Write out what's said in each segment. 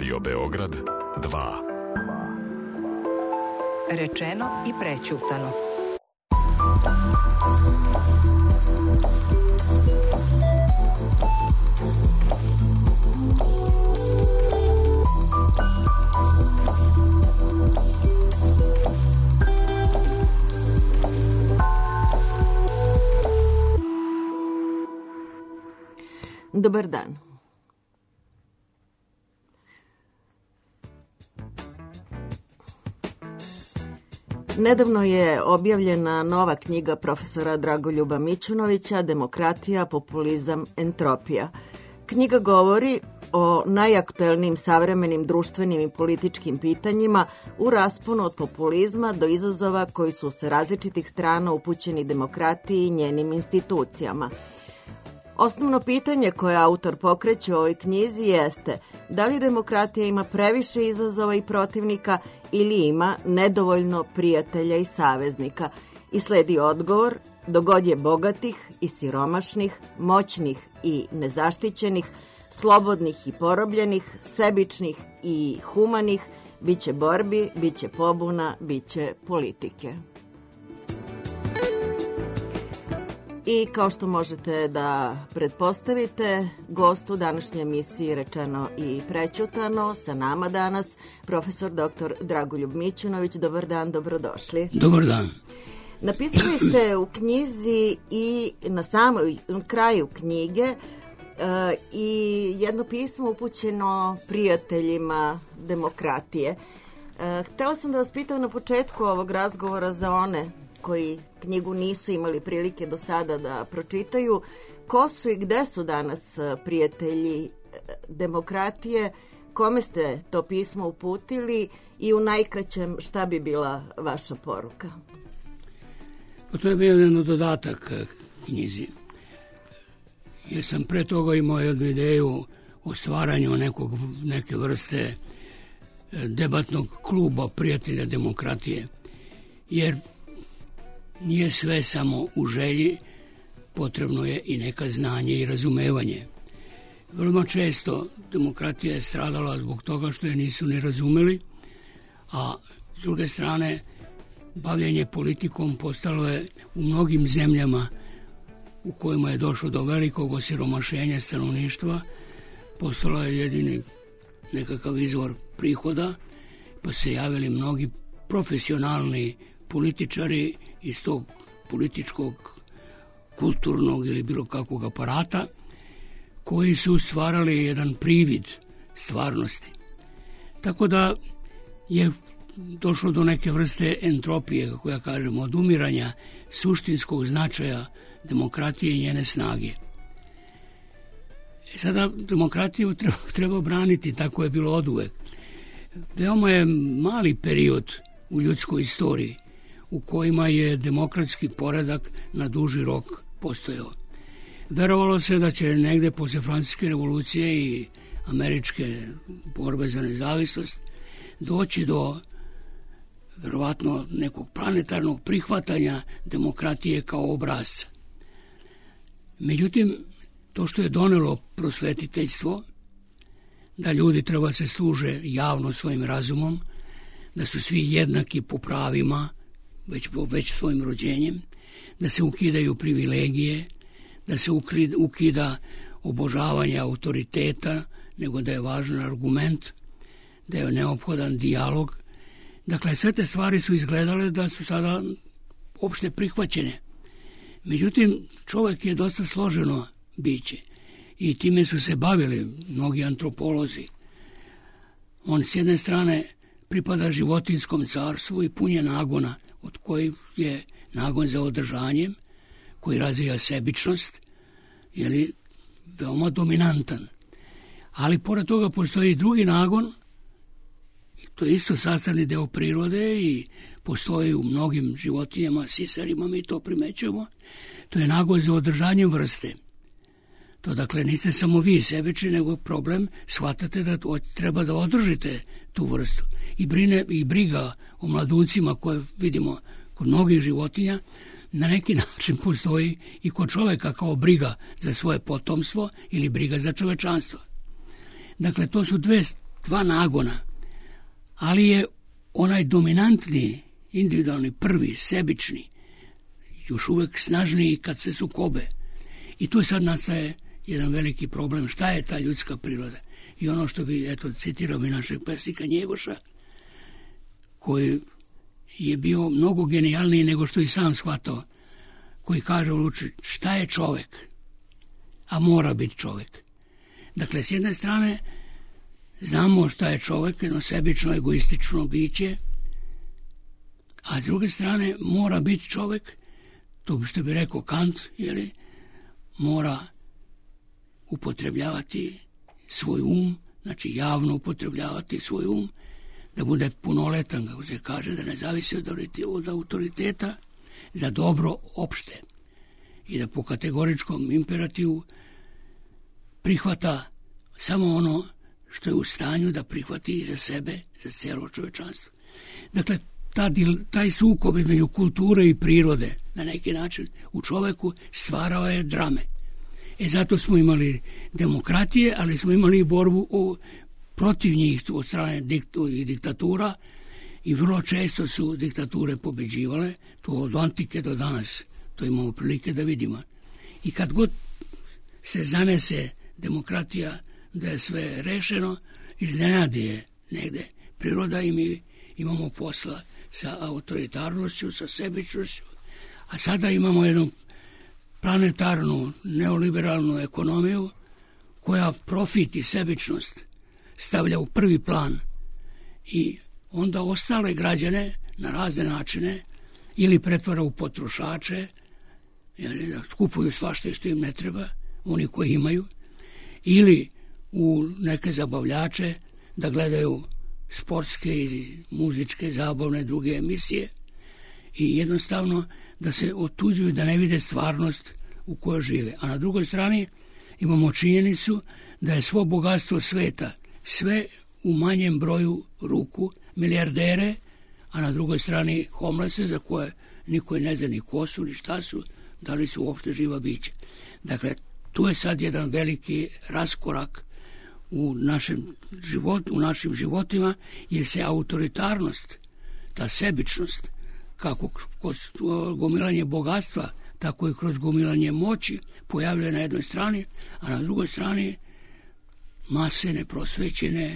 Radio Beograd 2. Rečeno i prećutano. Dobar dan. Nedavno je objavljena nova knjiga profesora Dragoljuba Mićunovića Demokratija, populizam, entropija. Knjiga govori o najaktuelnijim savremenim društvenim i političkim pitanjima u rasponu od populizma do izazova koji su sa različitih strana upućeni demokratiji i njenim institucijama. Osnovno pitanje koje autor pokreće u ovoj knjizi jeste da li demokratija ima previše izazova i protivnika ili ima nedovoljno prijatelja i saveznika. I sledi odgovor, dogod je bogatih i siromašnih, moćnih i nezaštićenih, slobodnih i porobljenih, sebičnih i humanih, bit će borbi, bit će pobuna, bit će politike. I kao što možete da pretpostavite, gost u današnjoj emisiji Rečeno i prećutano sa nama danas, profesor dr. Dragoljub Mićunović. Dobar dan, dobrodošli. Dobar dan. Napisali ste u knjizi i na samom kraju knjige i jedno pismo upućeno prijateljima demokratije. Htela sam da vas pitam na početku ovog razgovora za one koji knjigu nisu imali prilike do sada da pročitaju, ko su i gde su danas prijatelji demokratije, kome ste to pismo uputili i u najkraćem šta bi bila vaša poruka? To je bio jedan dodatak knjizi. Jer sam pre toga imao jednu ideju o stvaranju neke vrste debatnog kluba prijatelja demokratije. Jer nije sve samo u želji, potrebno je i neka znanje i razumevanje. Vrlo često demokratija je stradala zbog toga što je nisu ni razumeli, a s druge strane bavljenje politikom postalo je u mnogim zemljama u kojima je došlo do velikog osiromašenja stanovništva, postalo je jedini nekakav izvor prihoda, pa se javili mnogi profesionalni političari iz tog političkog, kulturnog ili bilo kakvog aparata koji su stvarali jedan privid stvarnosti. Tako da je došlo do neke vrste entropije, kako ja kažem, odumiranja suštinskog značaja demokratije i njene snage. Sada demokratiju treba braniti, tako je bilo oduvek. Veoma je mali period u ljudskoj istoriji u kojima je demokratski poredak na duži rok postojao. Verovalo se da će negde posle Francuske revolucije i američke borbe za nezavisnost doći do verovatno nekog planetarnog prihvatanja demokratije kao obrazca. Međutim, to što je donelo prosvetiteljstvo, da ljudi treba se služe javno svojim razumom, da su svi jednaki po pravima, već svojim rođenjem, da se ukidaju privilegije, da se ukida obožavanje autoriteta, nego da je važan argument, da je neophodan dijalog. Dakle, sve te stvari su izgledale da su sada opšte prihvaćene. Međutim, čovjek je dosta složeno biće i time su se bavili mnogi antropolozi. On s jedne strane pripada životinjskom carstvu i pun je nagona, od kojih je nagon za održanjem, koji razvija sebičnost, je veoma dominantan. Ali pored toga postoji drugi nagon, to je isto sastavni deo prirode i postoji u mnogim životinjama, sisarima, mi to primećujemo, to je nagon za održanjem vrste. To dakle niste samo vi sebični, nego problem shvatate da treba da održite tu vrstu. I briga o mladuncima koje vidimo kod mnogih životinja, na neki način postoji i kod čoveka kao briga za svoje potomstvo ili briga za čovečanstvo. Dakle, to su dve dva nagona, ali je onaj dominantni, individualni, prvi, sebični, još uvek snažniji kad se sukobe. I tu sad nastaje jedan veliki problem, šta je ta ljudska priroda. I ono što bi, citirao bi našeg pesnika Njegoša, koji je bio mnogo genijalniji nego što i sam shvatao, koji kaže u Luči, šta je čovek, a mora biti čovek. Dakle, s jedne strane, znamo šta je čovek, jedno sebično, egoistično biće, a s druge strane, mora biti čovek, to što bi rekao Kant, mora upotrebljavati svoj um, znači javno upotrebljavati svoj um, da bude punoletan, kako se kaže, da ne zavisi od autoriteta, za dobro opšte i da po kategoričkom imperativu prihvata samo ono što je u stanju da prihvati i za sebe, za cijelo čovečanstvo. Dakle, taj sukob između kulture i prirode na neki način u čoveku stvarao je drame. Zato smo imali demokratije, ali smo imali i borbu protiv njih od strane diktatura i vrlo često su diktature pobeđivale, to od antike do danas, to imamo prilike da vidimo. I kad god se zanese demokratija da je sve rešeno, iznenadi je negde priroda i mi imamo posla sa autoritarnošću, sa sebičnošću, a sada imamo jednu planetarnu, neoliberalnu ekonomiju koja profit i sebičnost stavlja u prvi plan i onda ostale građane na razne načine ili pretvara u potrošače, da kupuju svašta što im ne treba, oni koji imaju, ili u neke zabavljače da gledaju sportske i muzičke, zabavne, druge emisije i jednostavno da se otuđuju, da ne vide stvarnost u kojoj žive. A na drugoj strani imamo činjenicu da je svo bogatstvo sveta, sve u manjem broju ruku, milijardere, a na drugoj strani homelesse za koje niko ne zna ni ko su, ni šta su, da li su uopšte živa bića. Dakle, tu je sad jedan veliki raskorak u našim životima, jer se autoritarnost, ta sebičnost, kako kroz gomilanje bogatstva, tako i kroz gomilanje moći pojavljuje na jednoj strani, a na drugoj strani mase neprosvećene,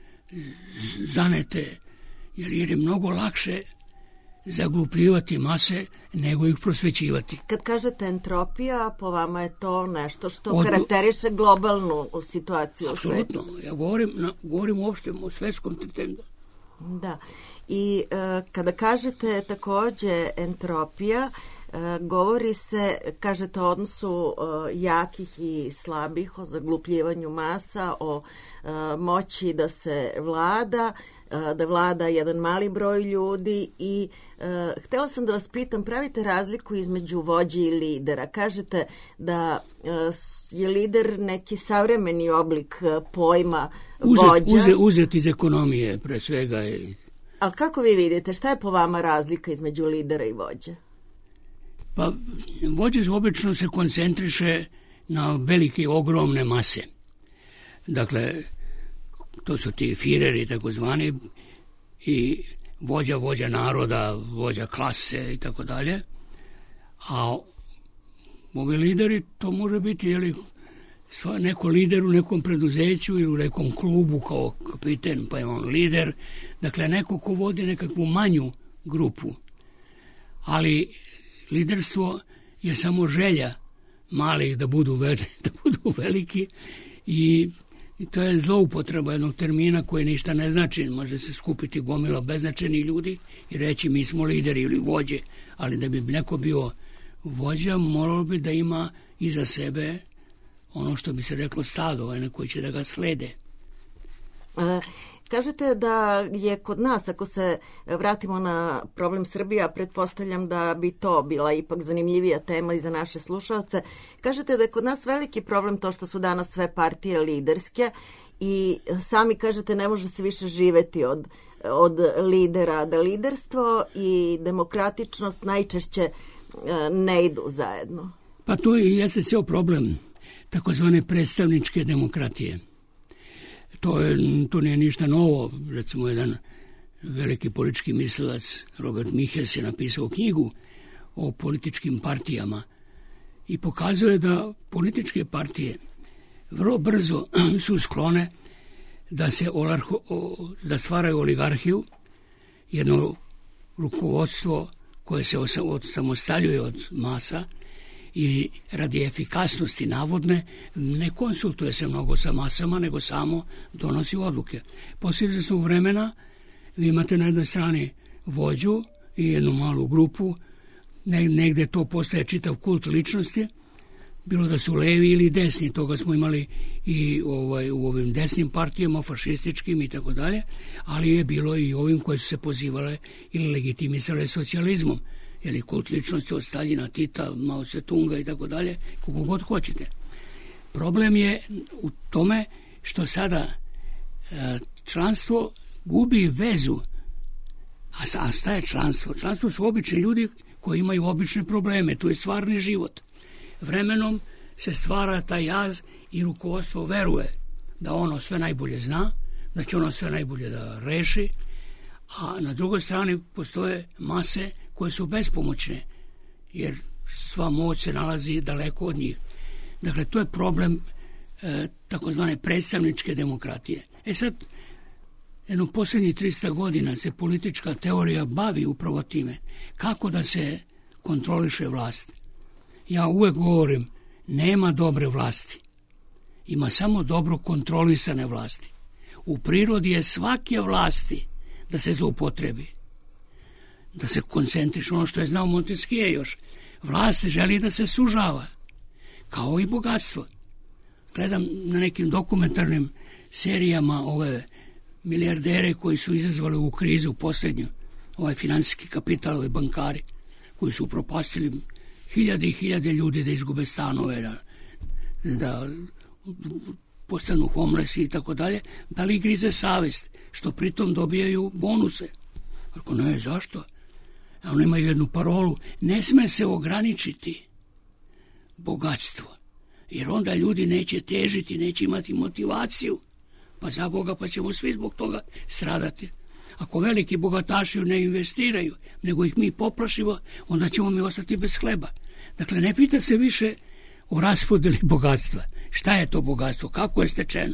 zanete, jer je mnogo lakše zaglupljivati mase nego ih prosvećivati. Kad kažete entropija, po vama je to nešto što karakteriše globalnu situaciju u svijetu? Apsolutno. Ja govorim uopšte o svetskom trendu. Da. I kada kažete takođe entropija, govori se, kažete o odnosu jakih i slabih, o zaglupljivanju masa, o moći da se vlada, da vlada jedan mali broj ljudi i htjela sam da vas pitam, pravite razliku između vođe i lidera. Kažete da je lider neki savremeni oblik pojma vođa. Uzet iz ekonomije, pre svega. Ali kako vi vidite, šta je po vama razlika između lidera i vođe? Pa, vođa obično se koncentriše na velike, ogromne mase. Dakle, to su ti fireri, takozvani, i vođa naroda, vođa klase i tako dalje. A ovi lideri, to može biti neko lider u nekom preduzeću ili u nekom klubu kao kapiten, pa je on lider. Dakle, neko ko vodi nekakvu manju grupu. Ali liderstvo je samo želja malih da budu veliki i to je zloupotreba jednog termina koji ništa ne znači. Može se skupiti gomila beznačajnih ljudi i reći mi smo lideri ili vođe, ali da bi neko bio vođa moralo bi da ima iza sebe ono što bi se reklo stado, koji će da ga slede. Kažete da je kod nas, ako se vratimo na problem Srbija, pretpostavljam da bi to bila ipak zanimljivija tema i za naše slušalce. Kažete da je kod nas veliki problem to što su danas sve partije liderske i sami kažete ne može se više živeti od lidera, da liderstvo i demokratičnost najčešće ne idu zajedno. Pa to jeste cijel problem takozvane predstavničke demokratije. To nije ništa novo. Recimo, jedan veliki politički mislilac, Robert Michels, je napisao knjigu o političkim partijama i pokazuje da političke partije vrlo brzo su sklone da stvaraju oligarhiju, jedno rukovodstvo koje se osamostaljuje od masa i radi efikasnosti navodne ne konsultuje se mnogo sa masama, nego samo donosi odluke. Poslije izvjesnog vremena vi imate na jednoj strani vođu i jednu malu grupu, negde to postaje čitav kult ličnosti, bilo da su levi ili desni, toga smo imali i u ovim desnim partijama, fašističkim i tako dalje, ali je bilo i ovim koje su se pozivale ili legitimisale socijalizmom, ili kult ličnosti od Staljina, Tita, Mao Tse-tunga i tako dalje, kako god hoćete. Problem je u tome što sada članstvo gubi vezu. A šta je članstvo? Članstvo su obični ljudi koji imaju obične probleme, to je stvarni život. Vremenom se stvara taj jaz i rukovodstvo veruje da ono sve najbolje zna, da će ono sve najbolje da reši, a na drugoj strani postoje mase koje su bespomoćne, jer sva moć se nalazi daleko od njih. Dakle, to je problem takozvane predstavničke demokratije. Sad, jedno posljednjih 300 godina se politička teorija bavi upravo time kako da se kontroliše vlast. Ja uvek govorim, nema dobre vlasti. Ima samo dobro kontrolisane vlasti. U prirodi je svake vlasti da se zloupotrebi, da se koncentriš ono što je znao Montesquieu još. Vlast želi da se sužava, kao i bogatstvo. Gledam na nekim dokumentarnim serijama ove milijardere koji su izazvali u krizu posljednju, ovaj finansijski kapital, ovi bankari, koji su propastili hiljade i hiljade ljudi da izgube stanove, da postanu homelessi i tako dalje, da li grize savest, što pritom dobijaju bonuse. Ako ne, zašto? A oni imaju jednu parolu, ne sme se ograničiti bogatstvo, jer onda ljudi neće težiti, neće imati motivaciju, pa za Boga, pa ćemo svi zbog toga stradati. Ako veliki bogataši ne investiraju, nego ih mi poplašimo, onda ćemo mi ostati bez hleba. Dakle, ne pita se više o raspodeli bogatstva. Šta je to bogatstvo? Kako je stečeno?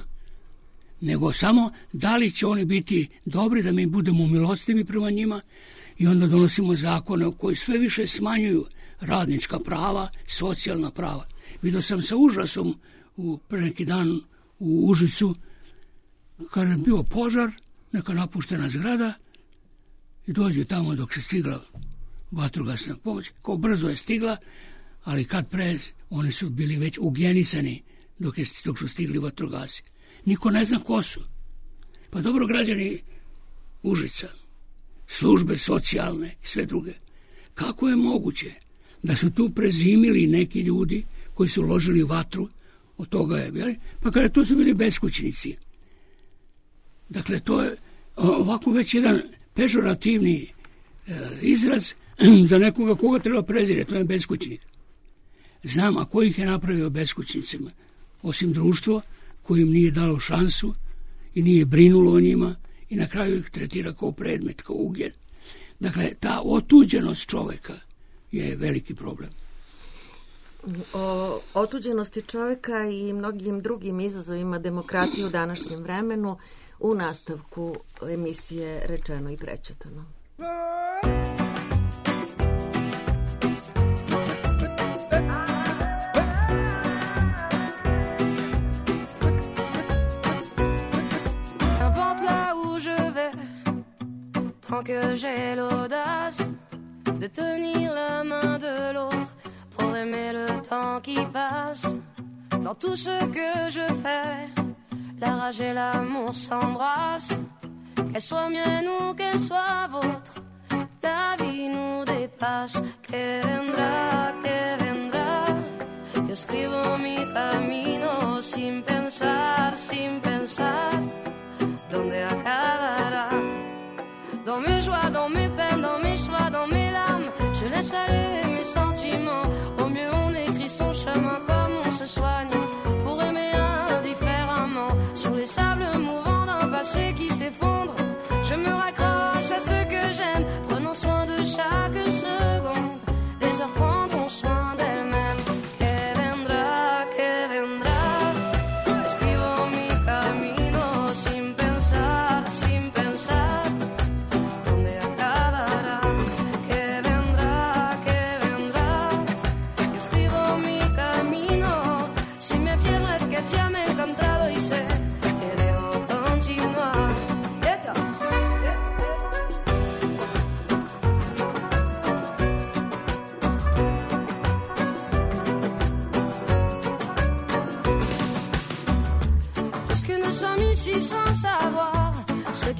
Nego samo da li će oni biti dobri, da mi budemo milostivi prema njima, i onda donosimo zakone koji sve više smanjuju radnička prava, socijalna prava. Vidio sam sa užasom pre neki dan u Užicu, kada je bio požar, neka napuštena zgrada, i dođe tamo dok se stigla vatrogasna pomoć, kao brzo je stigla, ali kad pre, oni su bili već ugenisani dok su stigli vatrogasci. Niko ne zna ko su. Pa dobro, građani Užica, službe socijalne i sve druge, kako je moguće da su tu prezimili neki ljudi koji su ložili vatru, od toga je, pa kada to su bili beskućnici. Dakle, to je ovako već jedan pežorativni izraz za nekoga koga treba prezirati, to je beskućnik. Znam, a ko ih je napravio beskućnicima? Osim društvo koje im nije dalo šansu i nije brinulo o njima i na kraju ih tretira kao predmet, kao ugljen. Dakle, ta otuđenost čoveka je veliki problem. O otuđenosti čoveka i mnogim drugim izazovima demokratije u današnjem vremenu u nastavku emisije Rečeno i prečutano. Tant que j'ai l'audace de tenir la main de l'autre pour aimer le temps qui passe. Dans tout ce que je fais, la rage et l'amour s'embrassent. Qu'elle soit mienne ou qu'elle soit vôtre, la vie nous dépasse. Que vendrá, yo escribo mi camino sin pensar, dónde acabará. Dans mes joies, dans mes peines, dans mes choix, dans mes larmes, je laisse aller mes sentiments. Au mieux on écrit son chemin comme on se soigne, pour aimer indifféremment sur les sables mouvants.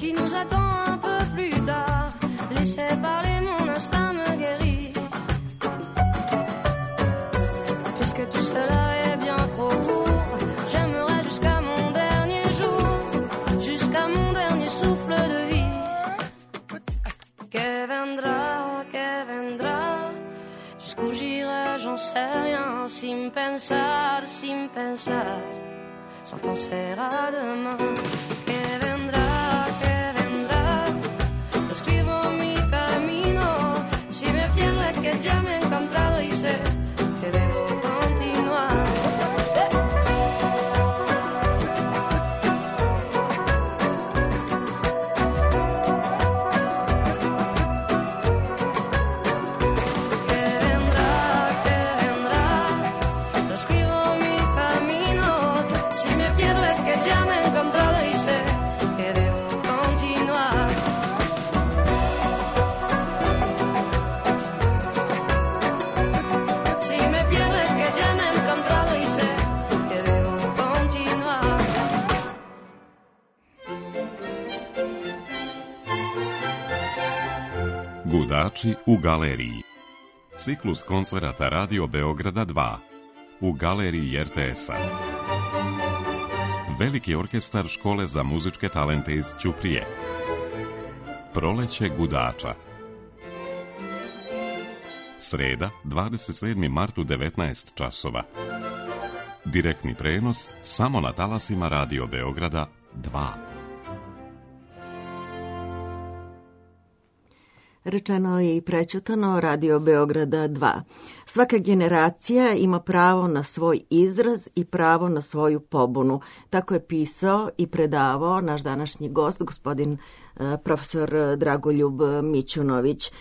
qui nous attend un peu plus tard. Laissez parler, mon instinct me guérit. Puisque tout cela est bien trop court, j'aimerais jusqu'à mon dernier jour, jusqu'à mon dernier souffle de vie. Que vendra, jusqu'où j'irai, j'en sais rien. Sin pensar, sans penser à demain. Que vendra, lo escribo mi camino. Si me pierdo es que ya me he encontrado y sé que debo continuar. Gudači u galeriji. Ciklus koncerata Radio Beograda 2 u galeriji RTS-a. Veliki orkestar Škole za muzičke talente iz Ćuprije. Proleće gudača. Sreda, 27. mart u 19 časova. Direktni prenos samo na talasima Radio Beograda 2. Rečeno je i prećutano Radio Beograda 2. Svaka generacija ima pravo na svoj izraz i pravo na svoju pobunu. Tako je pisao i predavao naš današnji gost, gospodin profesor Dragoljub Mićunović.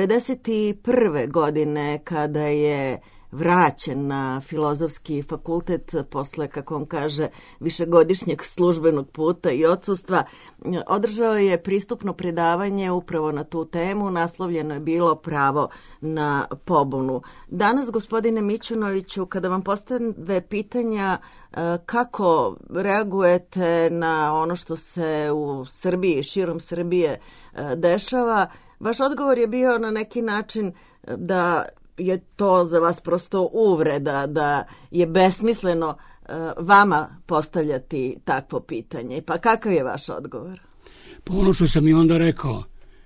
1991. godine, kada je vraćen na Filozofski fakultet posle, kako on kaže, višegodišnjeg službenog puta i odsustva, održao je pristupno predavanje upravo na tu temu. Naslovljeno je bilo Pravo na pobunu. Danas, gospodine Mićunoviću, kada vam postave pitanja kako reagujete na ono što se u Srbiji, širom Srbije dešava, vaš odgovor je bio na neki način da je to za vas prosto uvreda, da je besmisleno vama postavljati takvo pitanje. Pa kakav je vaš odgovor? Pa ono što sam i onda rekao,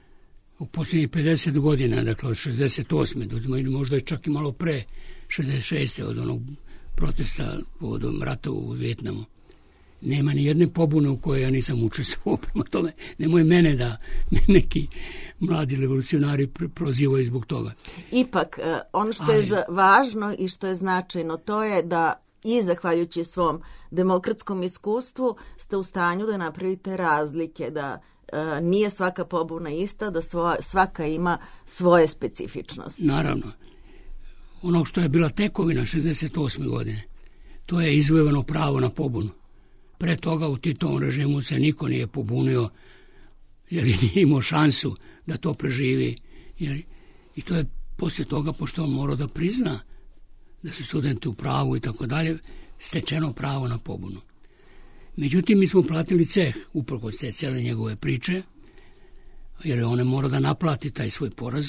u posljednjih 50 godina, dakle od 68. ili možda čak i malo pre 66. od onog protesta povodom rata u Vijetnamu, nema ni jedne pobune u kojoj ja nisam učestvovao. Prema tome, nemoj mene da neki mladi revolucionari prozivaju zbog toga. Ipak, ono što je važno i što je značajno, to je da i zahvaljujući svom demokratskom iskustvu ste u stanju da napravite razlike, da nije svaka pobuna ista, da svaka ima svoje specifičnosti. Naravno. Ono što je bila tekovina 68. godine, to je izvojevano pravo na pobunu. Pre toga u Titovom režimu se niko nije pobunio jer nije imao šansu da to preživi. I to je poslije toga, pošto on morao da prizna da su studenti u pravu i tako dalje, stečeno pravo na pobunu. Međutim, mi smo platili ceh uprkos te cijele njegove priče, jer je on morao da naplati taj svoj poraz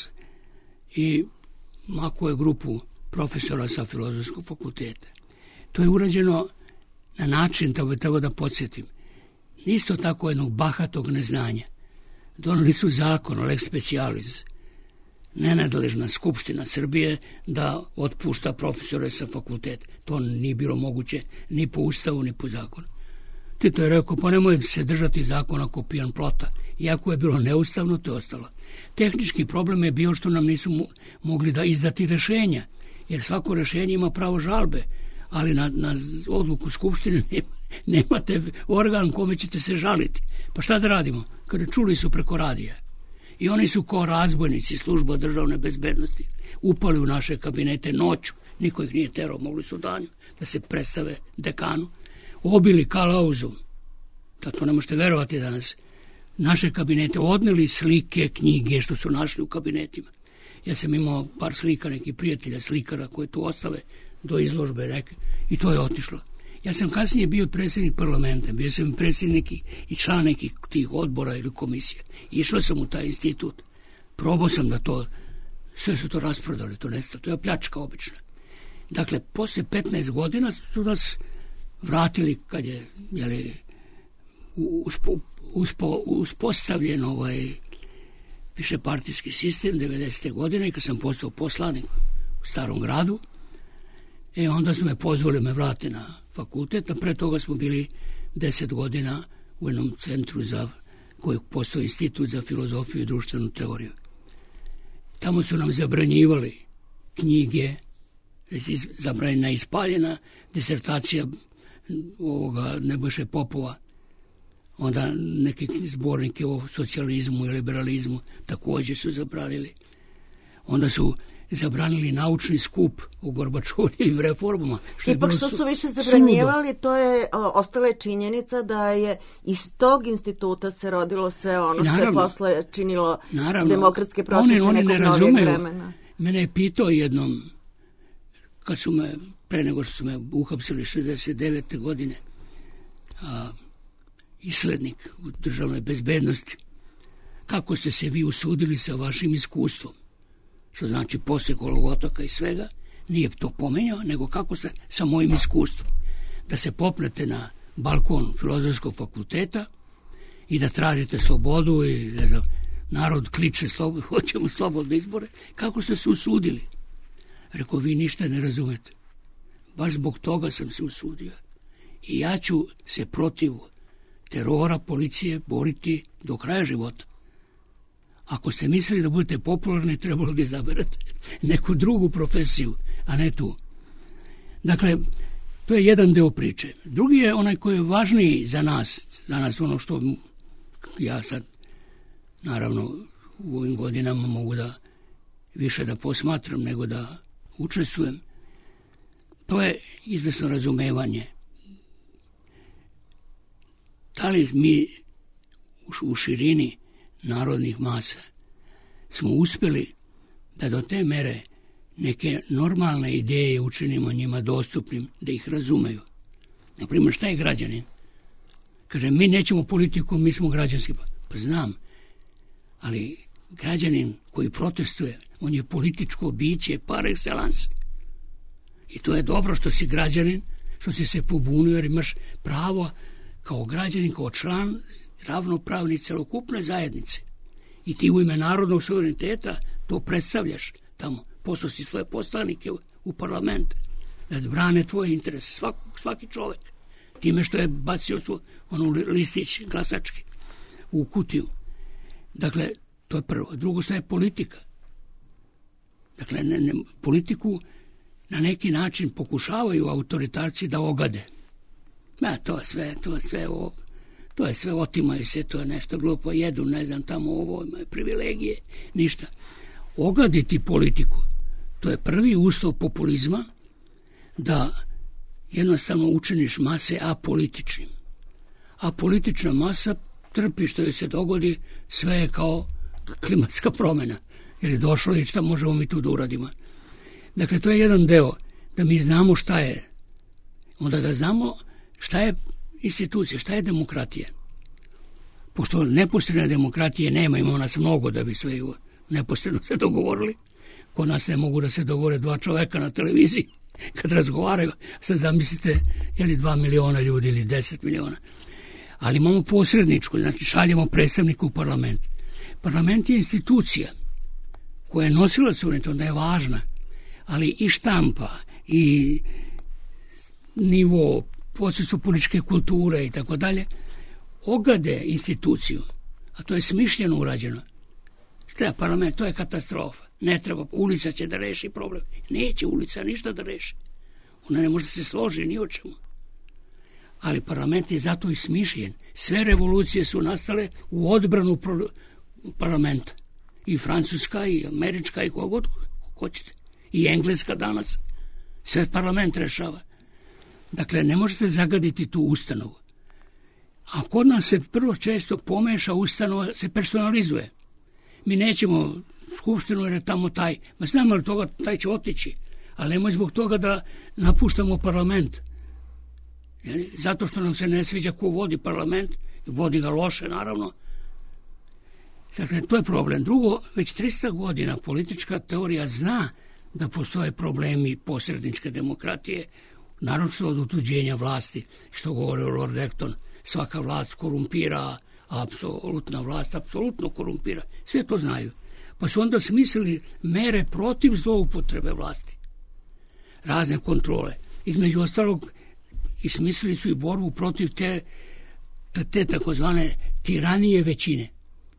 i mako je grupu profesora sa Filozofskog fakulteta. To je urađeno na način, treba da podsjetim, isto tako jednog bahatog neznanja. Doneli su zakon, lex specialis, nenadležna Skupština Srbije da otpušta profesore sa fakulteta. To nije bilo moguće ni po ustavu, ni po zakonu. Tito je rekao, pa nemoj se držati zakona ko pijan plota. Iako je bilo neustavno, to je ostalo. Tehnički problem je bio što nam nisu mogli da izdati rešenja, jer svako rešenje ima pravo žalbe, ali na odluku Skupštine nemate organ kome ćete se žaliti. Pa šta da radimo? Kada čuli su preko radija. I oni su kao razbojnici služba državne bezbednosti upali u naše kabinete noću. Niko ih nije terao, mogli su danju da se predstave dekanu. Obili kalauzom. Da to ne možete verovati danas. Naše kabinete odneli slike, knjige što su našli u kabinetima. Ja sam imao par slika nekih prijatelja slikara koje tu ostave do izložbe neke i to je otišlo. Ja sam kasnije bio predsjednik parlamenta, bio sam predsjednik i član nekih tih odbora ili komisija. Išao sam u taj institut. Probao sam da to, sve su to rasprodali, to nestalo, to je pljačka obična. Dakle, poslije 15 godina su nas vratili kad je uspostavljen višepartijski sistem 90. godine i kad sam postao poslanik u Starom gradu, onda su me pozvali me vrati na fakultet, a pre toga smo bili 10 godina u jednom centru koji postoji institut za filozofiju i društvenu teoriju. Tamo su nam zabranjivali knjige, zabranjena ispaljena disertacija Nebojše Popova, onda neke zbornike o socijalizmu i liberalizmu također su zabranili. Onda su zabranili naučni skup u Gorbačovim reformama. Ipak što su više zabranjivali, to je ostala je činjenica da je iz tog instituta se rodilo sve ono što je posle činilo demokratske procese oni nekog novijeg vremena. Mene je pitao jednom, kad su me, pre nego što su me uhapsili 69. godine, islednik u državnoj bezbednosti, kako ste se vi usudili sa vašim iskustvom, što znači posle Golgotoka i svega, nije to pomenjao, nego kako ste sa mojim iskustvom, da se popnete na balkon Filozofskog fakulteta i da tražite slobodu i da narod kliče hoćemo slobodne izbore, kako ste se usudili. Rekao, vi ništa ne razumete. Baš zbog toga sam se usudio. I ja ću se protiv terora policije boriti do kraja života. Ako ste mislili da budete popularni, trebalo da izaberete neku drugu profesiju, a ne tu. Dakle, to je jedan deo priče. Drugi je onaj koji je važniji za nas, danas ono što ja sad, naravno, u ovim godinama mogu da više da posmatram nego da učestvujem. To je izvesno razumevanje. Da li mi u širini narodnih masa smo uspjeli da do te mere neke normalne ideje učinimo njima dostupnim, da ih razumeju. Naprimjer, šta je građanin? Kaže, mi nećemo politiku, mi smo građanski. Pa znam, ali građanin koji protestuje, on je političko biće par excellence. I to je dobro što si građanin, što si se pobunio, jer imaš pravo kao građanin, kao član ravnopravni celokupne zajednice. I ti u ime narodnog suvereniteta to predstavljaš tamo. Poslao si svoje poslanike u parlament da brane tvoje interese, svaki čovjek. Time što je bacio listić glasački u kutiju. Dakle, to je prvo. Drugo što je politika. Dakle, politiku na neki način pokušavaju autoritarci da ogade. To je sve otimaju se, to je nešto glupo, jedu, ne znam, tamo ovo, imaju privilegije, ništa. Ogaditi politiku, to je prvi uslov populizma, da jednostavno učiniš mase apolitičnim. A politična masa trpi što joj se dogodi, sve je kao klimatska promjena. Jer je došlo i šta možemo mi tu da uradimo. Dakle, to je jedan deo, da mi znamo šta je. Onda da znamo šta je institucija, šta je demokratija. Pošto neposredne demokratije nema, ima nas mnogo da bi sve neposredno se dogovorili. Kod nas ne mogu da se dogovore dva čoveka na televiziji kad razgovaraju. Sad zamislite, je li 2 miliona ljudi ili 10 miliona. Ali imamo posredničku, znači šaljemo predstavnika u parlament. Parlament je institucija koja je nosila suvereniteta, onda je važna, ali i štampa, i nivo procesu političke kulture i tako dalje, ogade instituciju, a to je smišljeno urađeno. Šta je parlament? To je katastrofa. Ne treba, ulica će da reši problem. Neće ulica ništa da reši. Ona ne može da se složi ni o čemu. Ali parlament je zato i smišljen. Sve revolucije su nastale u odbranu parlamenta. I francuska, i američka, i kogod hoćete. I engleska danas. Sve parlament rešava. Dakle, ne možete zagaditi tu ustanovu. A kod nas se prvo često pomeša ustanova, se personalizuje. Mi nećemo skupštinu jer je tamo taj. Ma znamo li toga, taj će otići. Ali nemoj zbog toga da napuštamo parlament. Zato što nam se ne sviđa ko vodi parlament, vodi ga loše, naravno. Dakle, to je problem. Drugo, već 300 godina politička teorija zna da postoje problemi posredničke demokratije, naročito od utuđenja vlasti, što govori Lord Acton. Svaka vlast korumpira, apsolutna vlast apsolutno korumpira. Sve to znaju. Pa su onda smislili mere protiv zloupotrebe vlasti. Razne kontrole. Između ostalog, i smislili su i borbu protiv te takozvane tiranije većine.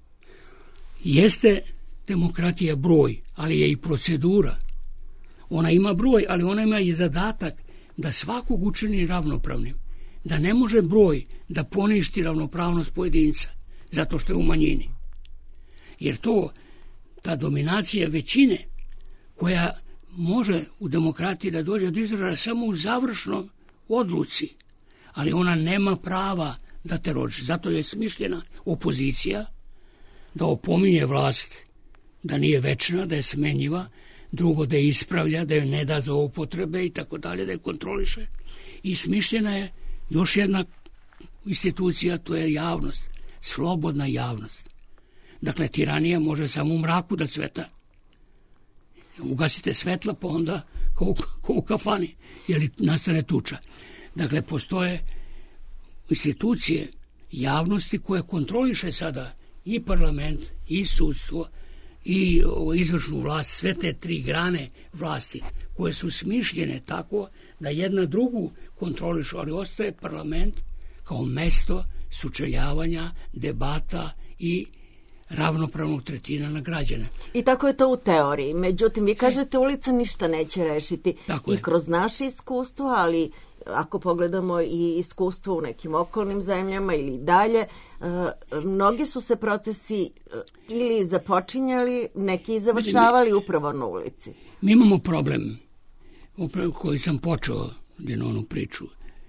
Jeste demokratija broj, ali je i procedura. Ona ima broj, ali ona ima i zadatak da svakog učini ravnopravnim. Da ne može broj da poništi ravnopravnost pojedinca, zato što je u manjini. Jer ta dominacija većine, koja može u demokratiji da dođe do izražaja samo u završnoj odluci, ali ona nema prava da teroriše. Zato je smišljena opozicija, da opominje vlast da nije večna, da je smenjiva, drugo da je ispravlja, da je ne da za upotrebe i tako dalje, da je kontroliše. I smišljena je još jedna institucija, to je javnost, slobodna javnost. Dakle, tiranija može samo u mraku da cveta. Ugasite svetla, pa onda kao u kafani, jer nastane tuča. Dakle, postoje institucije javnosti koje kontroliše sada i parlament, i sudstvo, i izvršnu vlast, sve te tri grane vlasti, koje su smišljene tako da jedna drugu kontrolišu, ali ostaje parlament kao mesto sučeljavanja, debata i ravnopravnog tretina na građane. I tako je to u teoriji. Međutim, vi kažete ulica ništa neće rešiti. Tako i je. Kroz naše iskustvo, ali ako pogledamo i iskustvo u nekim okolnim zemljama ili dalje, mnogi su se procesi ili započinjali, neki i završavali upravo na ulici. Mi imamo problem, upravo koji sam počeo onu priču,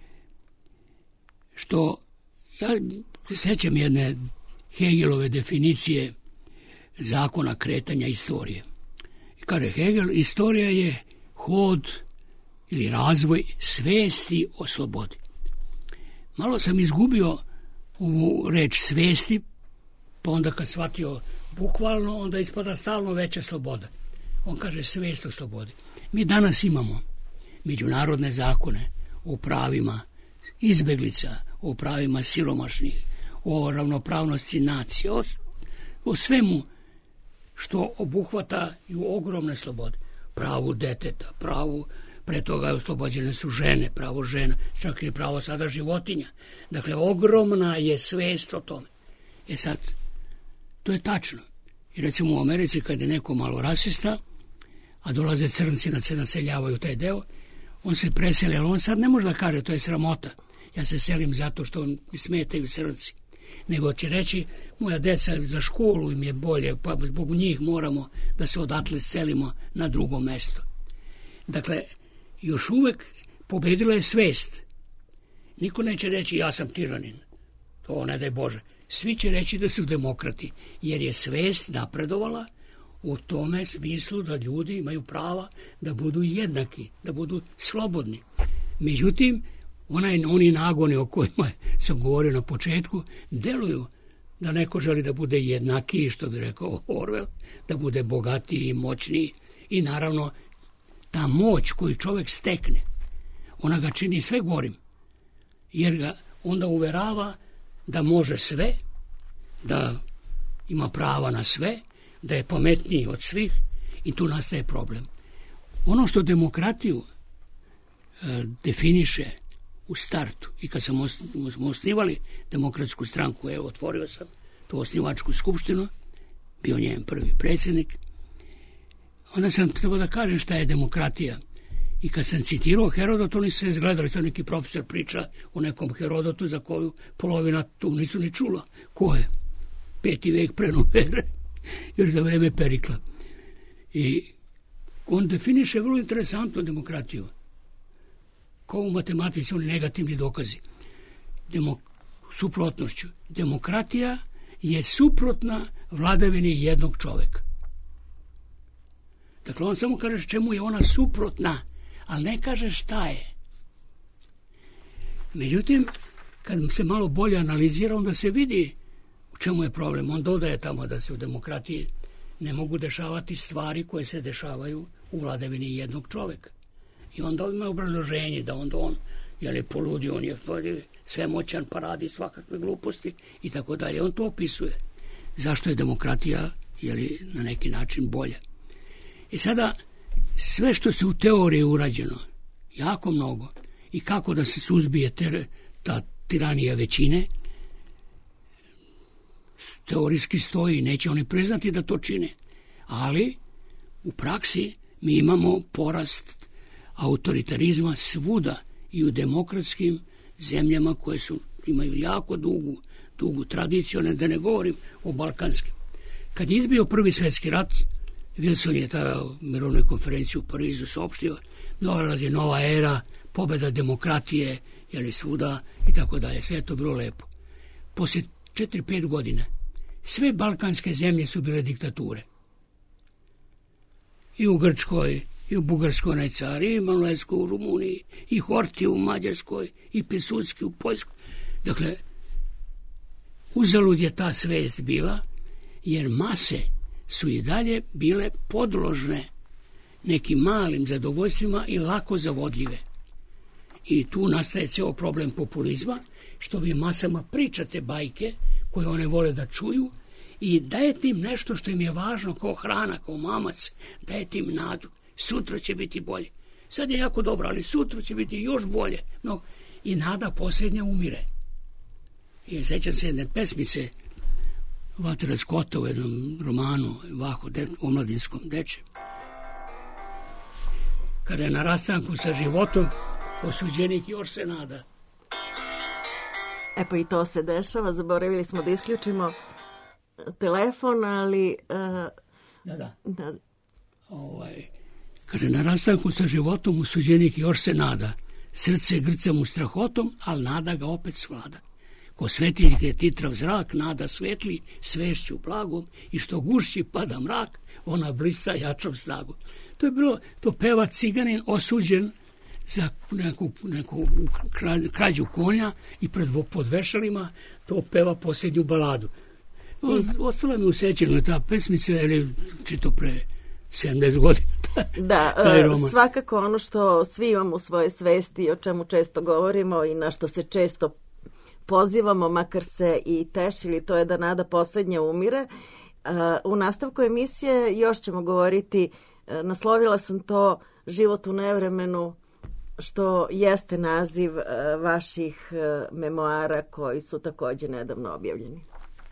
što ja se sećam jedne Hegelove definicije zakona kretanja istorije. I kaže Hegel, istorija je hod ili razvoj svesti o slobodi. Malo sam izgubio ovu reč svesti, pa onda kad shvatio bukvalno, onda ispada stalno veća sloboda. On kaže svest o slobodi. Mi danas imamo međunarodne zakone o pravima izbeglica, o pravima siromašnih, o ravnopravnosti nacije, o svemu što obuhvataju ogromne slobode. Pravu deteta, pravu, pre toga oslobođene su žene, pravo žena, čak i pravo sada životinja. Dakle, ogromna je svest o tome. Sad, to je tačno. I recimo u Americi kad je neko malo rasista, a dolaze crnci da se naseljavaju taj deo, on se preseli, ali on sad ne može da kaže, to je sramota. Ja se selim zato što mi smetaju crnci. Nego će reći, moja deca za školu im je bolje, pa zbog njih moramo da se odatle selimo na drugo mesto. Dakle, još uvek pobedila je svest. Niko neće reći ja sam tiranin. To ne daj Bože. Svi će reći da su demokrati, jer je svest napredovala u tome smislu da ljudi imaju prava da budu jednaki, da budu slobodni. Međutim, oni nagoni o kojima sam govorio na početku, deluju da neko želi da bude jednakiji, što bi rekao Orwell, da bude bogatiji i moćniji. I naravno, ta moć koju čovjek stekne, ona ga čini sve gorim, jer ga onda uverava da može sve, da ima prava na sve, da je pametniji od svih i tu nastaje problem. Ono što demokratiju definiše u startu i kad smo osnivali Demokratsku stranku, otvorio sam tu osnivačku skupštinu, bio njen prvi predsjednik, onda sam trebao da kažem šta je demokratija. I kad sam citirao Herodot, oni se izgledali, sad neki profesor priča o nekom Herodotu za koju polovina tu nisu ni čula. Ko je? 5. vek pre nove ere, još za vreme Perikla. I on definiše vrlo interesantnu demokratiju. Kao u matematici, oni negativni dokazi. Suprotnošću. Demokratija je suprotna vladavini jednog čoveka. Dakle, on samo kaže čemu je ona suprotna, ali ne kaže šta je. Međutim, kad se malo bolje analizira, onda se vidi u čemu je problem. On dodaje tamo da se u demokratiji ne mogu dešavati stvari koje se dešavaju u vladavini jednog čoveka. I onda ima obrazloženje da onda on je poludio, on je svemoćan, pa radi svakakve gluposti i tako dalje. On to opisuje. Zašto je demokratija na neki način bolja. I sada, sve što se u teoriji urađeno, jako mnogo, i kako da se suzbije ta tiranija većine, teorijski stoji i neće oni priznati da to čine. Ali, u praksi mi imamo porast autoritarizma svuda i u demokratskim zemljama koje imaju jako dugu tradiciju, da ne govorim o balkanskim. Kad je izbio Prvi svjetski rat, Wilson je tada u mirovnoj konferenciji u Parizu saopštio, dolazi nova era, pobjeda demokratije, svuda i tako dalje. Sve je to bilo lepo. Poslije 4-5 godina sve balkanske zemlje su bile diktature. I u Grčkoj, i u Bugarskoj onaj car, i Manojsko u Rumuniji, i Horti u Mađarskoj, i Piłsudski u Poljskoj. Dakle, uzalud je ta svest bila, jer mase su i dalje bile podložne nekim malim zadovoljstvima i lako zavodljive. I tu nastaje ceo problem populizma, što vi masama pričate bajke koje one vole da čuju i dajete im nešto što im je važno kao hrana, kao mamac, dajete im nadu. Sutra će biti bolje. Sad je jako dobro, ali sutra će biti još bolje. No, i nada posljednja umire. I sećam se jedne pesmice Waltera Scotta u jednom romanu omladinskom dečem. Kada je na rastanku sa životom, osuđenik još se nada. Pa i to se dešava. Zaboravili smo da isključimo telefon, ali... Da. Kada je na rastanku sa životom, osuđenik još se nada. Srce grca mu strahotom, ali nada ga opet svlada. Ko svetiljke je titrav zrak, nada svetli, svešću blagom, i što gušći pada mrak, ona blista jačom snagom. To je bilo, to peva ciganin osuđen za neku krađu konja i pod vešalima to peva posljednju baladu. Ostala mi usećena ta pesmica, čito pre 70 godina. Da, svakako ono što svi imamo u svojoj svesti, o čemu često govorimo i na što se često pozivamo, makar se i tešili, to je da nada posljednja umire. U nastavku emisije još ćemo govoriti, naslovila sam to Život u nevremenu, što jeste naziv vaših memoara koji su također nedavno objavljeni.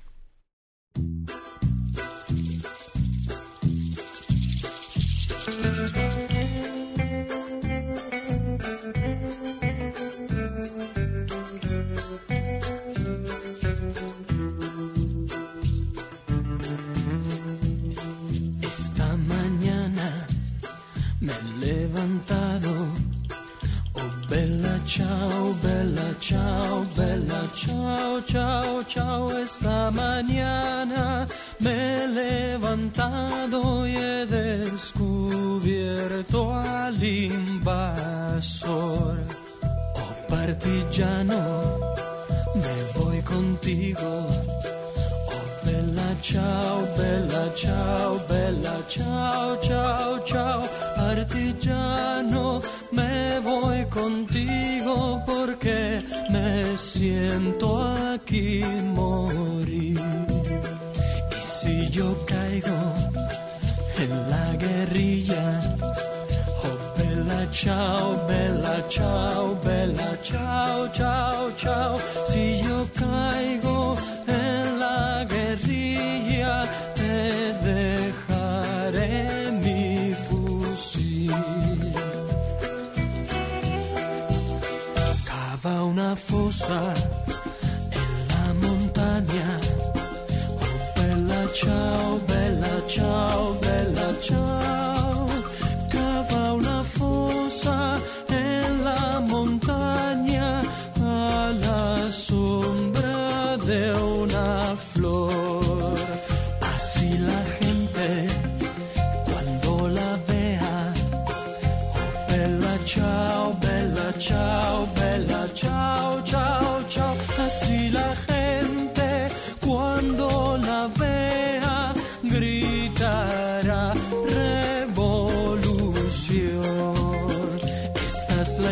Ciao, bella, ciao, bella, ciao, ciao, ciao. Esta mañana me he levantado y he descubierto al invasor. Oh partigiano, me voy contigo. Oh bella, ciao, bella, ciao, bella, ciao, ciao, ciao. Partigiano, me voy contigo porque me siento aquí morir. Y si yo caigo en la guerrilla, oh bella ciao, bella ciao, bella ciao, ciao, ciao. Si yo caigo en la guerrilla, te dejaré mi fusil. Cava una fosa en la montaña. Oh bella ciao, bella ciao, bella ciao. Cava una fosa en la montaña a las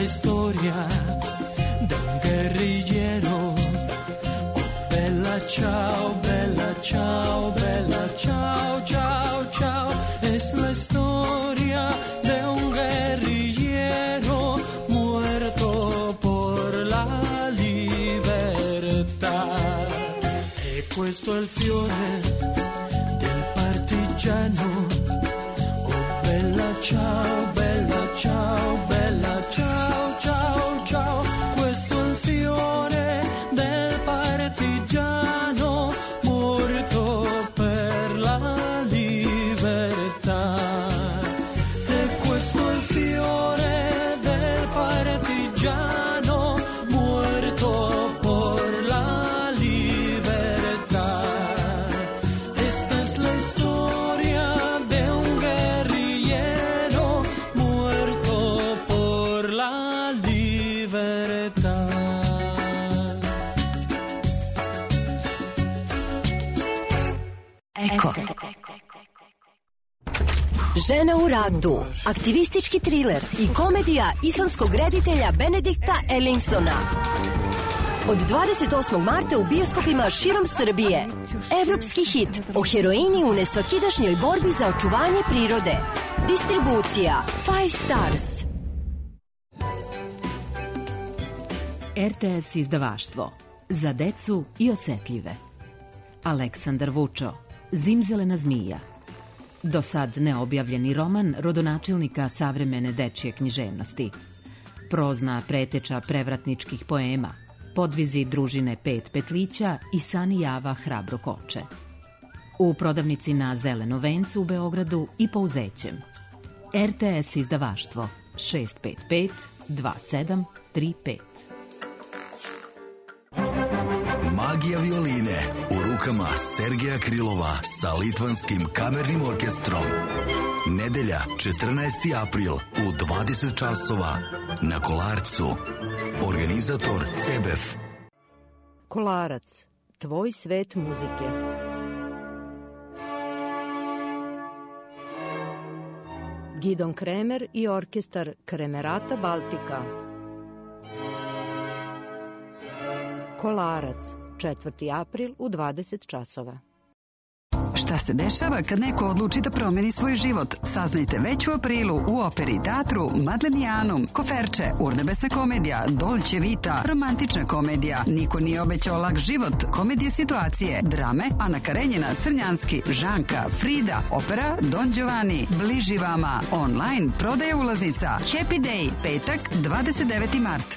la storia de un guerrillero. Oh, bella ciao, bella ciao, bella ciao, ciao, ciao. Es la historia de un guerrillero muerto por la libertà. E questo è il fiore del partigiano. Oh, bella ciao, bella ciao, bella ciao, ciao, ciao. Questo è il fiore del partigiano morto per la libertà. E questo è il fiore del partigiano morto por la libertà. Esta es la historia de un guerrillero muerto por la libertà. Eko. Žena u ratu, aktivistički triler i komedija islandskog reditelja Benedikta Ellingsona. Od 28. marta u bioskopima širom Srbije. Evropski hit o heroini u nesvakidašnjoj borbi za očuvanje prirode. Distribucija 5 Stars. RTS izdavaštvo. Za decu i osetljive. Aleksandar Vučo. Zimzelena zmija. Do sad neobjavljeni roman rodonačelnika savremene dečje književnosti. Prozna preteča prevratničkih poema. Podvizi družine Pet petlića i Sani Java hrabro koče. U prodavnici na Zeleno vencu u Beogradu i Pouzećem. RTS izdavaštvo 655 2735. Magija violine u rukama Sergeja Krilova sa Litvanskim kamernim orkestrom. Nedelja, 14. april u 20 časova na Kolarcu. Organizator CEBEF. Kolarac, tvoj svet muzike. Gidon Kremer i orkestar Kremerata Baltika. Kolarac, 4. april u 20 časova. Šta se dešava kad neko odluči da promeni svoj život? Saznajte već u aprilu u Operi teatru Madlenijanum, Koferče, urnebesna komedija, Dolce Vita, romantična komedija, Niko nije obećao lak život, komedije situacije, drame, Ana Karenjina, Crnjanski, Žanka, Frida, opera Don Giovanni, bliži vama, online, prodaja ulaznica, Happy Day, petak, 29. mart.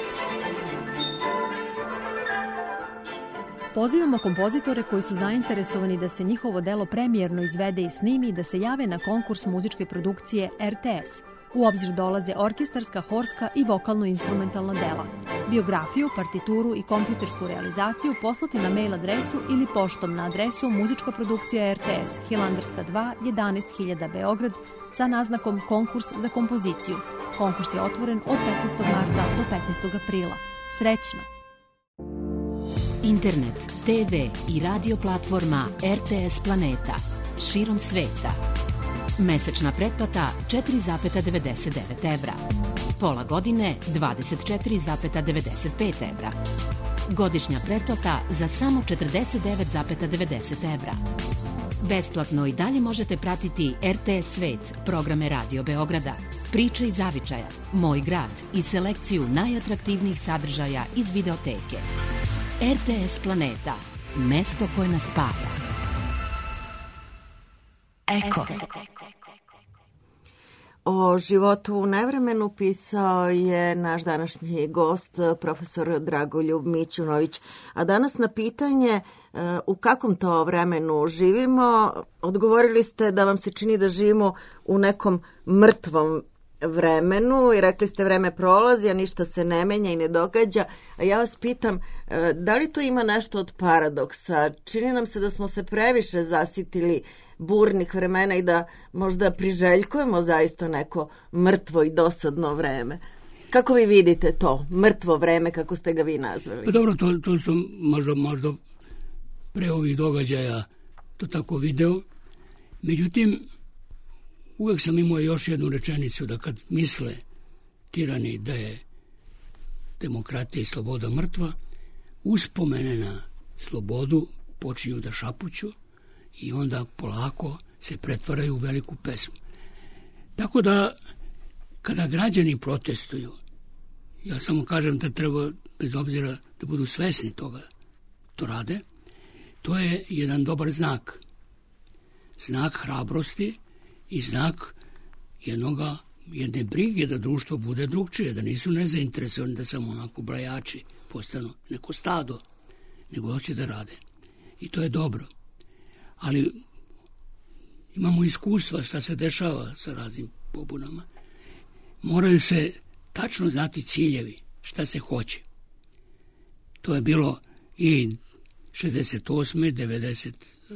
Pozivamo kompozitore koji su zainteresovani da se njihovo delo premijerno izvede i snimi da se jave na konkurs muzičke produkcije RTS. U obzir dolaze orkestarska, horska i vokalno-instrumentalna dela. Biografiju, partituru i kompjutersku realizaciju poslati na mail adresu ili poštom na adresu Muzička produkcija RTS, Hilandarska 2, 11.000 Beograd, sa naznakom Konkurs za kompoziciju. Konkurs je otvoren od 15. marta do 15. aprila. Srećno! Internet, TV i radio platforma RTS Planeta širom sveta. Mesečna pretplata 4,99 evra. Pola godine 24,95 evra. Godišnja pretplata za samo 49,90 evra. Besplatno i dalje možete pratiti RTS Svet, programe Radio Beograda, Priče iz zavičaja, Moj grad i selekciju najatraktivnijih sadržaja iz videoteke. RTS Planeta, mesto koje nas spaja. Eko. O životu u nevremenu pisao je naš današnji gost, profesor Dragoljub Mićunović. A danas na pitanje u kakvom to vremenu živimo, odgovorili ste da vam se čini da živimo u nekom mrtvom vremenu i rekli ste vreme prolazi, a ništa se ne menja i ne događa. A ja vas pitam, da li to ima nešto od paradoksa? Čini nam se da smo se previše zasitili burnih vremena i da možda priželjkujemo zaista neko mrtvo i dosadno vreme. Kako vi vidite to, mrtvo vreme, kako ste ga vi nazvali? Pa dobro, to sam možda pre ovih događaja to tako video. Međutim, uvek sam imao još jednu rečenicu da kad misle tirani da je demokratija i sloboda mrtva, uspomene na slobodu počinju da šapuću i onda polako se pretvaraju u veliku pesmu. Tako da, kada građani protestuju, ja samo kažem da treba, bez obzira da budu svesni toga, to rade, to je jedan dobar znak. Znak hrabrosti i znak jedne brige da društvo bude drugčije, da nisu nezainteresovani da samo onako brajači postanu neko stado, nego hoće da rade. I to je dobro. Ali imamo iskustva šta se dešava sa raznim pobunama. Moraju se tačno znati ciljevi, šta se hoće. To je bilo i 68.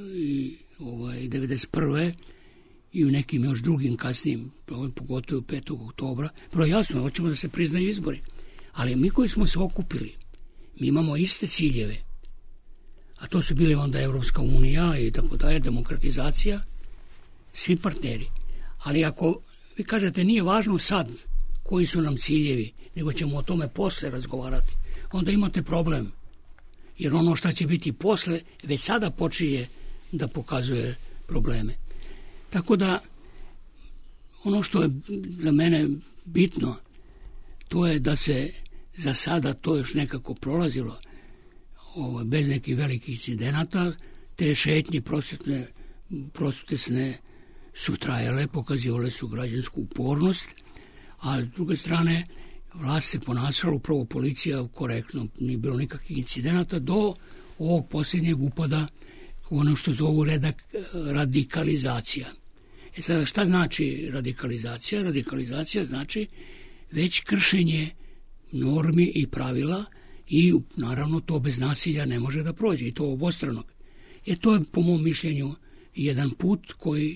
91. i u nekim još drugim kasnijim, pogotovo 5. oktobra. Vrlo jasno, hoćemo da se priznaju izbori. Ali mi koji smo se okupili, mi imamo iste ciljeve. A to su bili onda Evropska unija i tako dalje, demokratizacija, svi partneri. Ali ako vi kažete nije važno sad koji su nam ciljevi, nego ćemo o tome posle razgovarati, onda imate problem. Jer ono što će biti posle, već sada počinje da pokazuje probleme. Tako da, ono što je za mene bitno, to je da se za sada to još nekako prolazilo, bez nekih velikih incidenata, te šetnje protestne su trajale, pokazivale su građansku upornost, a s druge strane vlast se ponašala, upravo policija korektno, nije bilo nikakvih incidenata do ovog posljednjeg upada, ono što zovu radikalizacija. Sada šta znači radikalizacija? Radikalizacija znači već kršenje normi i pravila i naravno to bez nasilja ne može da prođe i to obostranog. To je po mom mišljenju jedan put koji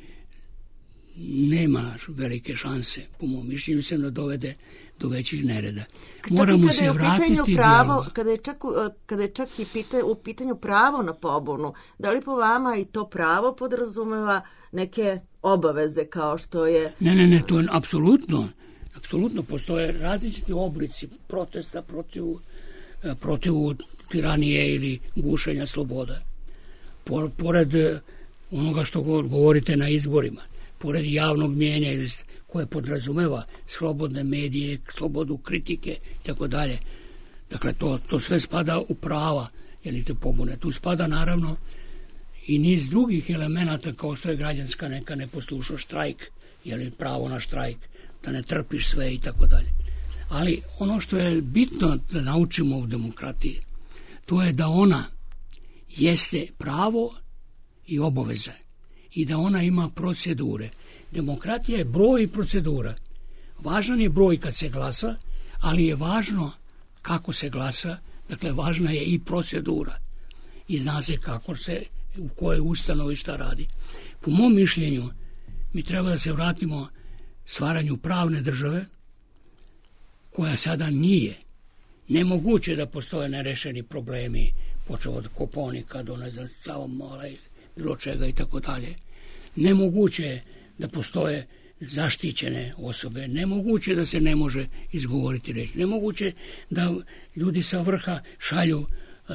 nema velike šanse, po mom mišljenju, se da dovede do većih nereda. Moramo se vratiti dijalog. Kada je čak i u pitanju pravo na pobunu, da li po vama i to pravo podrazumeva neke obaveze kao što je... Ne, to je apsolutno postoje različiti oblici protesta protiv tiranije ili gušenja sloboda. Pored onoga što govorite na izborima, pored javnog mijenja koje podrazumeva slobodne medije, slobodu kritike i tako dalje. Dakle, to sve spada u prava, te pobune. Tu spada naravno i niz drugih elemenata kao što je građanska neka neposlušnost, štrajk, pravo na štrajk, da ne trpiš sve i tako dalje. Ali ono što je bitno da naučimo u demokratiji, to je da ona jeste pravo i obaveza i da ona ima procedure. Demokratija je broj i procedura. Važan je broj kad se glasa, ali je važno kako se glasa, dakle važna je i procedura. I zna se kako se, u kojoj ustanovi šta radi. Po mom mišljenju, mi treba da se vratimo stvaranju pravne države, koja sada nije. Nemoguće da postoje nerešeni problemi, počeo od Koponika do bilo čega i tako dalje. Nemoguće je da postoje zaštićene osobe, nemoguće da se ne može izgovoriti reč, nemoguće da ljudi sa vrha šalju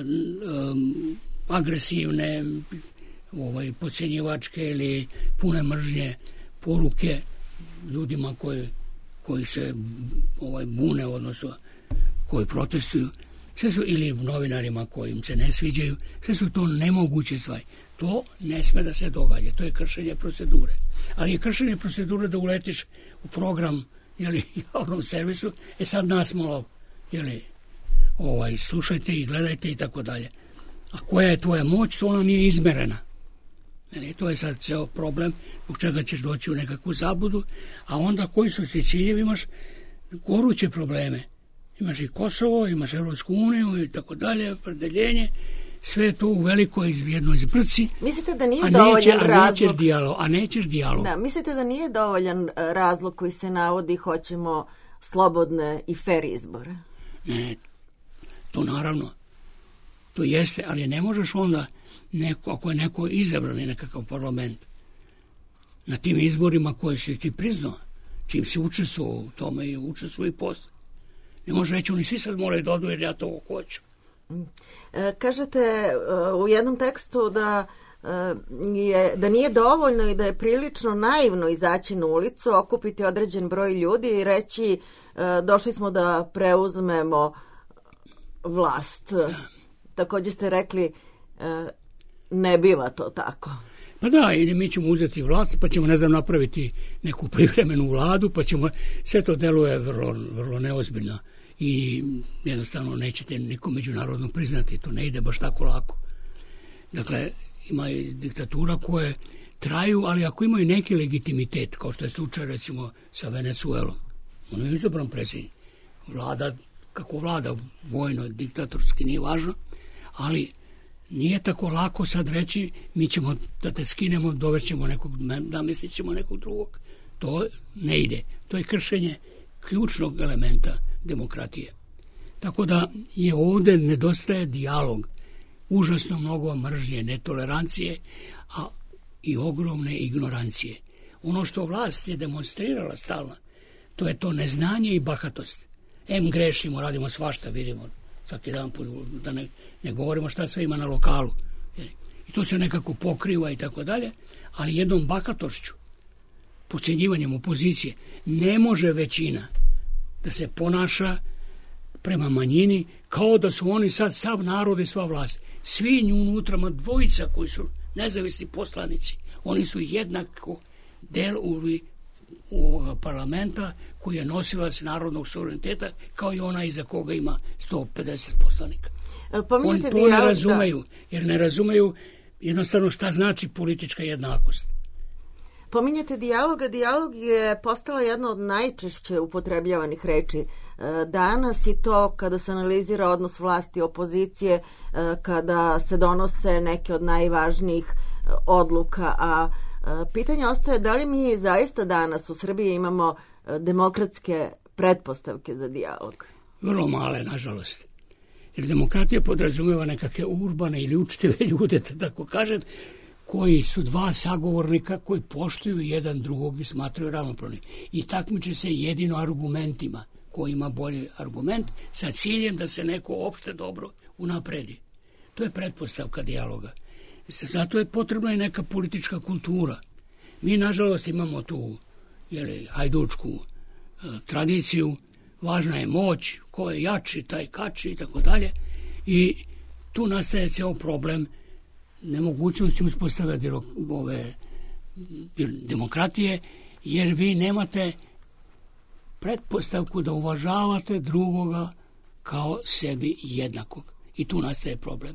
agresivne, podcjenjivačke ili pune mržnje poruke ljudima koji se bune, odnosno koji protestuju, ili novinarima koji im se ne sviđaju, sve su to nemoguće stvari. To ne sme da se događa, to je kršenje procedure. Ali je kršenje procedure da uletiš u program javnom servisu, sad nas malo slušajte i gledajte i tako dalje. A koja je tvoja moć, to ona nije izmerena. To je sad ceo problem, zbog čega ćeš doći u nekakvu zabudu, a onda koji su ti ciljevi, imaš goruće probleme. Imaš i Kosovo, imaš Evropsku uniju i tako dalje, opredeljenje, sve to u velikoj jednoj zbrci. Mislite da nije dovoljan razlog? A nećeš dijalog. Da, mislite da nije dovoljan razlog koji se navodi hoćemo slobodne i fer izbore? Ne, to naravno. To jeste, ali ne možeš onda, ako je neko izabran nekakav parlament, na tim izborima koje si ti priznao, čim si učestvovao u tome i učestvovao i posle. Ne može reći, oni svi sad moraju da odu jer ja to hoću. Kažete u jednom tekstu da nije dovoljno i da je prilično naivno izaći na ulicu, okupiti određen broj ljudi i reći došli smo da preuzmemo vlast. Također ste rekli ne biva to tako. Pa da, ili mi ćemo uzeti vlast, pa ćemo, napraviti neku privremenu vladu, pa ćemo, sve to deluje vrlo neozbiljno i jednostavno nećete nikom međunarodno priznati, to ne ide baš tako lako. Dakle, ima i diktatura koje traju, ali ako imaju neki legitimitet, kao što je slučaj recimo sa Venezuelom, ono je izabran predsjednik. Vlada, kako vlada, vojno, diktatorski, nije važno, ali nije tako lako sad reći mi ćemo da te skinemo, dovećemo nekog, namestit ćemo nekog drugog. To ne ide. To je kršenje ključnog elementa demokratije. Tako da je ovdje nedostaje dijalog, užasno mnogo mržnje, netolerancije, a i ogromne ignorancije. Ono što vlast je demonstrirala stalno, to je to neznanje i bahatost. Grešimo, radimo svašta, vidimo svaki dan, da ne govorimo šta sve ima na lokalu. I to se nekako pokriva i tako dalje, ali jednom bahatošću, podcjenjivanjem opozicije, ne može većina da se ponaša prema manjini kao da su oni sad sav narod i sva vlast. Svi nju unutrama dvojica koji su nezavisni poslanici, oni su jednako delovi ovoga parlamenta koji je nosilac narodnog suvereniteta kao i ona iza koga ima 150 poslanika. Oni to ne razumeju, jer ne razumeju jednostavno šta znači politička jednakost. Pominjete dijaloga. Dijalog je postala jedna od najčešće upotrebljavanih reči danas i to kada se analizira odnos vlasti i opozicije, kada se donose neke od najvažnijih odluka, a pitanje ostaje da li mi zaista danas u Srbiji imamo demokratske pretpostavke za dijalog? Vrlo male, nažalost. Jer demokratija podrazumeva nekakve urbane ili učtive ljude, da tako kažem, koji su dva sagovornika koji poštuju jedan drugog i smatraju ravnopravni. I takmiče se jedino argumentima, ko ima bolji argument, sa ciljem da se neko opšte dobro unapredi. To je pretpostavka dijaloga. Zato je potrebna i neka politička kultura. Mi, nažalost, imamo tu hajdučku tradiciju, važna je moć, ko je jači, taj kači i tako dalje. I tu nastaje ceo problem nemogućnosti uspostave demokratije, jer vi nemate pretpostavku da uvažavate drugoga kao sebi jednakog. I tu nastaje problem.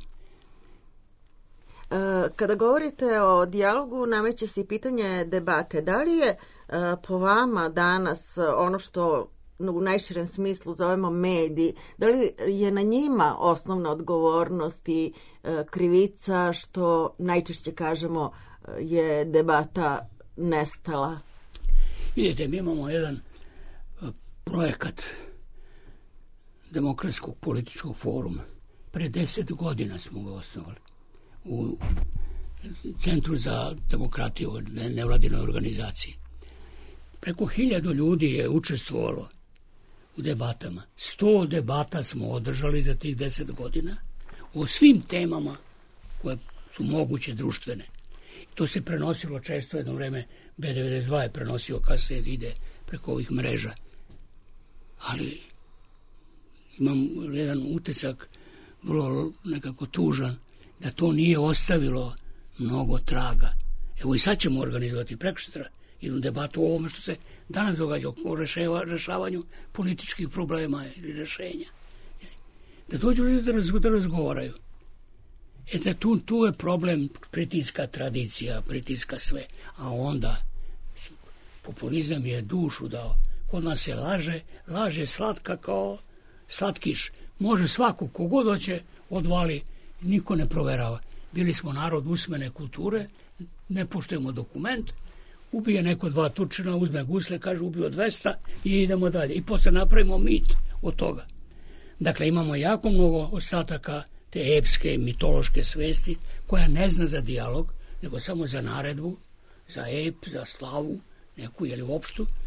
Kada govorite o dijalogu, nameće se i pitanje debate. Da li je po vama danas ono što u najširem smislu zovemo mediji, da li je na njima osnovna odgovornost i krivica što najčešće kažemo je debata nestala? Vidite, mi imamo jedan projekat Demokratskog političkog foruma. Pre 10 godina smo ga osnovali u Centru za demokratiju, nevladinoj organizaciji. Preko 1000 ljudi je učestvovalo u debatama. 100 debata smo održali za tih 10 godina o svim temama koje su moguće društvene. To se prenosilo često, jedno vreme B92 je prenosio kaset, ide preko ovih mreža. Ali imam jedan utisak, vrlo nekako tužan, da to nije ostavilo mnogo traga. Evo i sad ćemo organizovati prekosutra jednu debatu o ovome što se danas događa, o rešavanju političkih problema ili rešenja. Da dođu ljudi da razgovaraju. Tu je problem, pritiska tradicija, pritiska sve. A onda populizam je dušu dao. Kod nas se laže slatka kao slatkiš. Može svako, kogod hoće, odvali, niko ne proverava. Bili smo narod usmene kulture, ne poštujemo dokument, ubije neko 2 Turčina, uzme gusle, kaže ubio 200 i idemo dalje. I posle napravimo mit od toga. Dakle, imamo jako mnogo ostataka te epske, mitološke svesti, koja ne zna za dijalog, nego samo za naredbu, za ep, za slavu, neku ili opštu.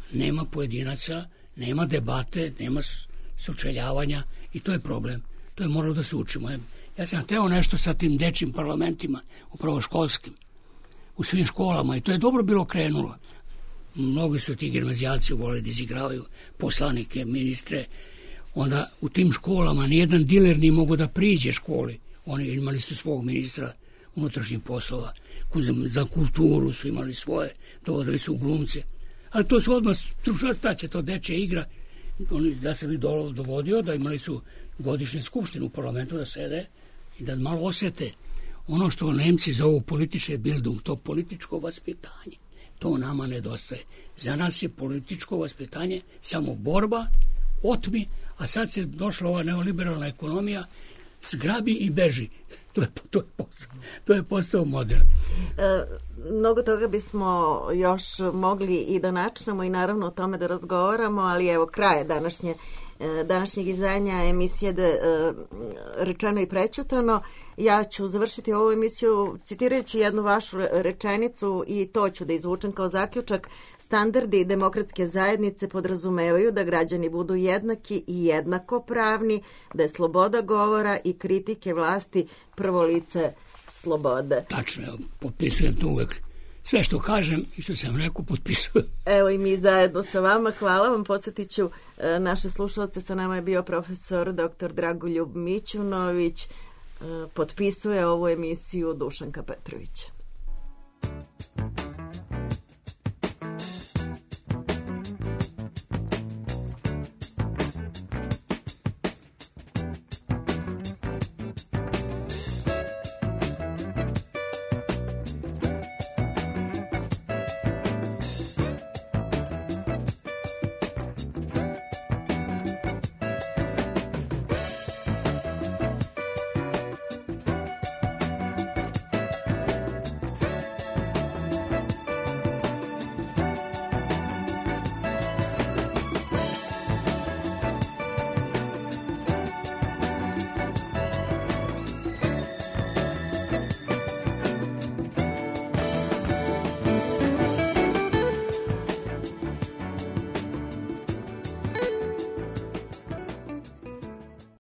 nema pojedinaca, nema debate, nema sučeljavanja i to je problem. To je moralo da se učimo. Ja sam hteo nešto sa tim dečjim parlamentima, upravo školskim, u svim školama i to je dobro bilo krenulo. Mnogi su ti gimnazijalci voleli da izigravaju poslanike, ministre. Onda u tim školama nijedan diler nije mogao da priđe školi. Oni imali su svog ministra unutrašnjih poslova. Za kulturu su imali svoje, dovodili su glumce. Ali to su odmah, šta će to dečja igra? Da se bi dovodio da imali su godišnje skupštine u parlamentu da sede i da malo osete ono što Nemci zovu političke bildung, to političko vaspitanje. To nama nedostaje. Za nas je političko vaspitanje samo borba, otmi, a sad se došla ova neoliberalna ekonomija, zgrabi i beži. To je postao model. Mnogo toga bismo još mogli i da načnemo i naravno o tome da razgovaramo, ali evo kraje današnjeg izdanja emisije rečeno i prećutano. Ja ću završiti ovu emisiju citirajući jednu vašu rečenicu i to ću da izvučem kao zaključak. Standardi demokratske zajednice podrazumevaju da građani budu jednaki i jednakopravni, da je sloboda govora i kritike vlasti prvo lice slobode. Tačno, potpisujem to uvek. Sve što kažem i što sam rekao, potpisujem. Evo i mi zajedno sa vama. Hvala vam. Podsjetit ću naše slušalce. Sa nama je bio profesor dr. Dragoljub Mićunović. Potpisuje ovu emisiju Dušanka Petrovića.